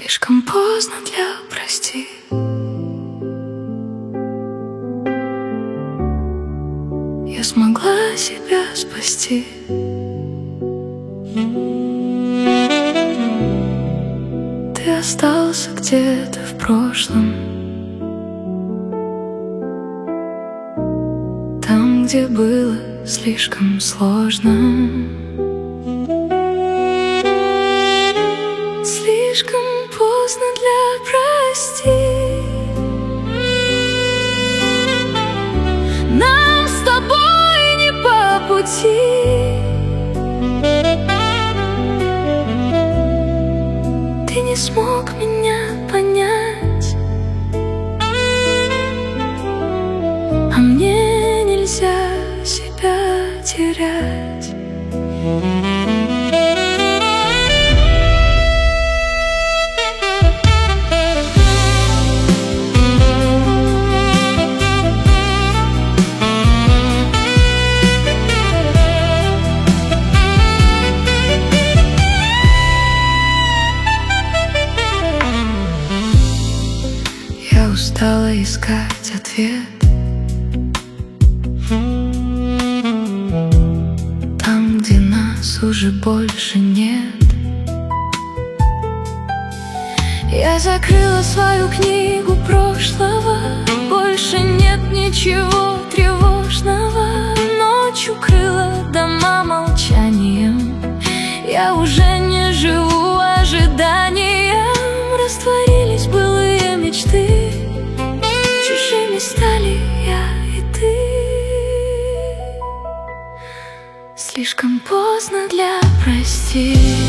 Слишком поздно для прости. Я смогла себя спасти. Ты остался где-то в прошлом, там, где было слишком сложно. Слишком поздно для прости. Нам с тобой не по пути. Ты не смог меня понять, а мне нельзя себя терять. Я устала искать ответ там, где нас уже больше нет. Я закрыла свою книгу прошлого, больше нет ничего тревожного. Ночь укрыла дома молчанием, я уже не живу ожиданием. Растворились былые мечты, чужими стали я и ты. Слишком поздно для прости.